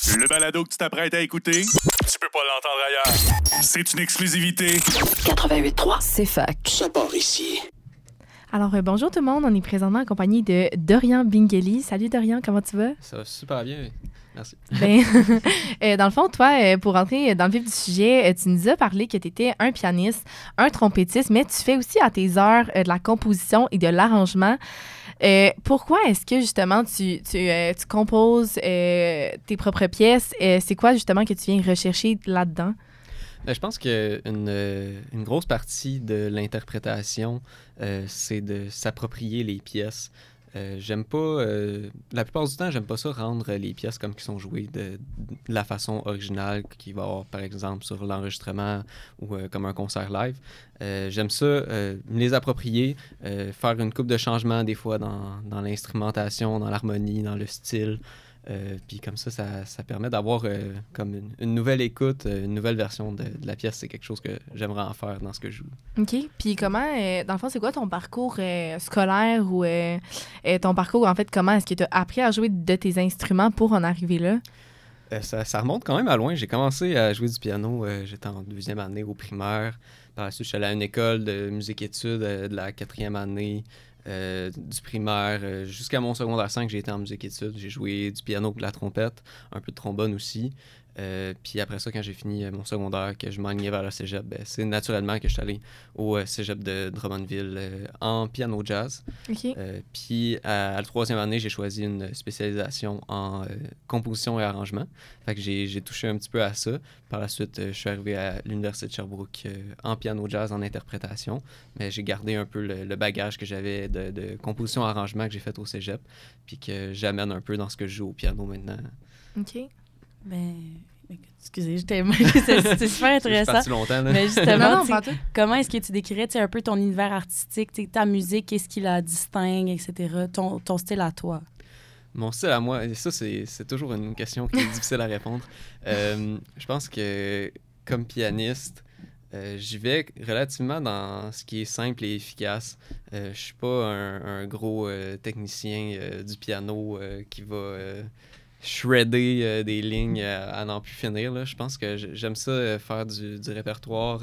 Le balado que tu t'apprêtes à écouter, tu peux pas l'entendre ailleurs. C'est une exclusivité. 88.3, C'est fac. ça part ici. Alors, bonjour tout le monde. On est présentement en compagnie de Dorian Bingeli. Salut Dorian, comment tu vas? Ça va super bien, merci. Ben, dans le fond, toi, pour rentrer dans le vif du sujet, tu nous as parlé que tu étais un pianiste, un trompettiste, mais tu fais aussi à tes heures de la composition et de l'arrangement. Pourquoi est-ce que justement tu composes tes propres pièces? C'est quoi justement que tu viens rechercher là-dedans? Ben, je pense qu'une grosse partie de l'interprétation, c'est de s'approprier les pièces. J'aime pas... la plupart du temps, j'aime pas ça rendre les pièces comme qui sont jouées de la façon originale qu'il va y avoir, par exemple, sur l'enregistrement ou comme un concert live. J'aime ça, me les approprier, faire une couple de changements des fois dans l'instrumentation, dans l'harmonie, dans le style. Puis comme ça permet d'avoir comme une nouvelle écoute, une nouvelle version de la pièce. C'est quelque chose que j'aimerais en faire dans ce que je joue. OK. Puis comment, dans le fond, c'est quoi ton parcours scolaire ou ton parcours, en fait, comment est-ce que tu as appris à jouer de tes instruments pour en arriver là? Ça remonte quand même à loin. J'ai commencé à jouer du piano, j'étais en 2e année au primaire. Par la suite, je suis allé à une école de musique-études de la 4e année. Du primaire jusqu'à mon secondaire 5, j'ai été en musique-études. J'ai joué du piano, de la trompette, un peu de trombone aussi. Puis après ça, quand j'ai fini mon secondaire, que je m'enlignais vers le cégep, c'est naturellement que je suis allé au cégep de Drummondville en piano jazz. OK. Puis à la 3e année, j'ai choisi une spécialisation en composition et arrangement. Fait que j'ai touché un petit peu à ça. Par la suite, je suis arrivé à l'Université de Sherbrooke en piano jazz, en interprétation. Mais j'ai gardé un peu le bagage que j'avais de composition et arrangement que j'ai fait au cégep, puis que j'amène un peu dans ce que je joue au piano maintenant. OK. Ben, excusez, c'est super intéressant. Je suis parti longtemps, là. Mais justement, pas tout. comment est-ce que tu décrirais un peu ton univers artistique, ta musique, qu'est-ce qui la distingue, etc., ton style à toi? Mon style à moi, et ça, c'est toujours une question qui est difficile à répondre. Je pense que, comme pianiste, j'y vais relativement dans ce qui est simple et efficace. Je suis pas un gros technicien du piano qui va shredder des lignes à n'en plus finir, là. Je pense que j'aime ça faire du répertoire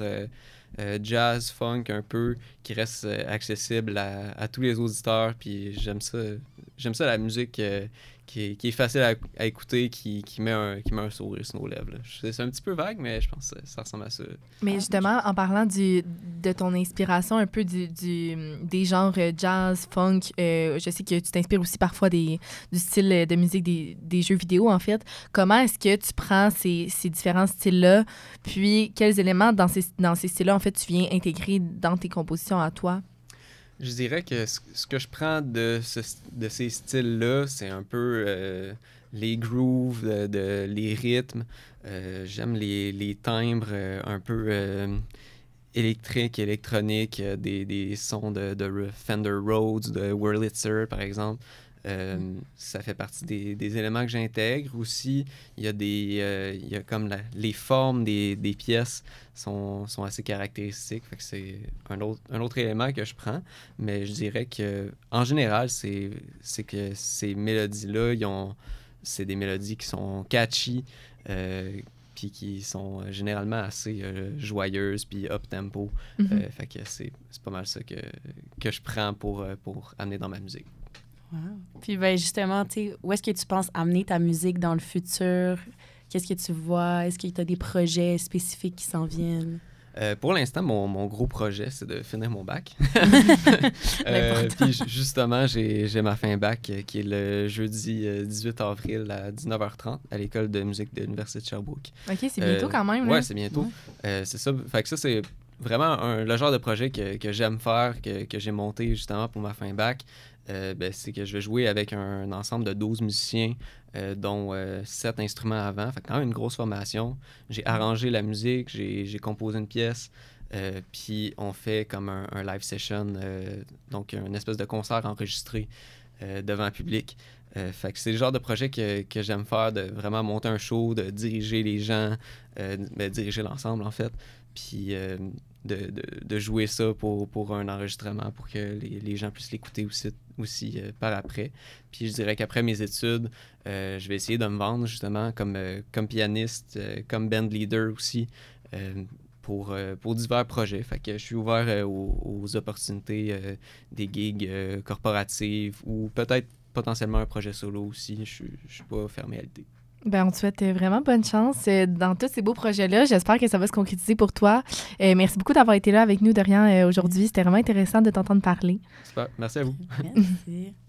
jazz, funk un peu, qui reste accessible à tous les auditeurs. Puis j'aime ça la musique qui est facile à écouter, qui met un sourire sur nos lèvres, là. C'est un petit peu vague, mais je pense que ça ressemble à ça. Mais justement, en parlant de ton inspiration, un peu des genres jazz, funk, je sais que tu t'inspires aussi parfois du style de musique des jeux vidéo, en fait. Comment est-ce que tu prends ces différents styles-là, puis quels éléments dans ces styles-là, en fait, tu viens intégrer dans tes compositions à toi? Je dirais que ce que je prends de ces styles-là, c'est un peu les grooves, les rythmes. J'aime les timbres un peu électriques, électroniques, des sons de Fender Rhodes, de Wurlitzer, par exemple. Ça fait partie des éléments que j'intègre aussi. Il y a comme les formes des pièces sont assez caractéristiques. Fait que c'est un autre élément que je prends. Mais je dirais que en général, c'est que ces mélodies-là, c'est des mélodies qui sont catchy, puis qui sont généralement assez joyeuses, puis up-tempo. Mm-hmm. Fait que c'est pas mal ça que je prends pour amener dans ma musique. Wow. Puis ben justement, où est-ce que tu penses amener ta musique dans le futur? Qu'est-ce que tu vois? Est-ce que tu as des projets spécifiques qui s'en viennent? Pour l'instant, mon gros projet, c'est de finir mon bac. Puis justement, j'ai ma fin bac qui est le jeudi 18 avril à 19h30 à l'école de musique de l'Université de Sherbrooke. OK, c'est bientôt quand même. Oui, c'est bientôt. Ouais. C'est ça. Fait que ça, c'est vraiment le genre de projet que j'aime faire, que j'ai monté justement pour ma fin bac. C'est que je vais jouer avec un ensemble de 12 musiciens, dont 7 instruments avant. Fait quand même une grosse formation. J'ai arrangé la musique, j'ai composé une pièce, puis on fait comme un live session, donc une espèce de concert enregistré devant le public. Fait que c'est le genre de projet que j'aime faire, de vraiment monter un show, de diriger les gens, diriger l'ensemble en fait, puis de jouer ça pour un enregistrement, pour que les gens puissent l'écouter aussi par après. Puis je dirais qu'après mes études, Je vais essayer de me vendre justement comme pianiste, comme band leader aussi, pour divers projets. Fait que je suis ouvert aux opportunités des gigs corporatives ou peut-être potentiellement un projet solo aussi. Je suis pas fermé à l'idée. Ben, on te souhaite vraiment bonne chance dans tous ces beaux projets-là. J'espère que ça va se concrétiser pour toi. Merci beaucoup d'avoir été là avec nous, Dorian, aujourd'hui. C'était vraiment intéressant de t'entendre parler. Super. Merci à vous. Merci.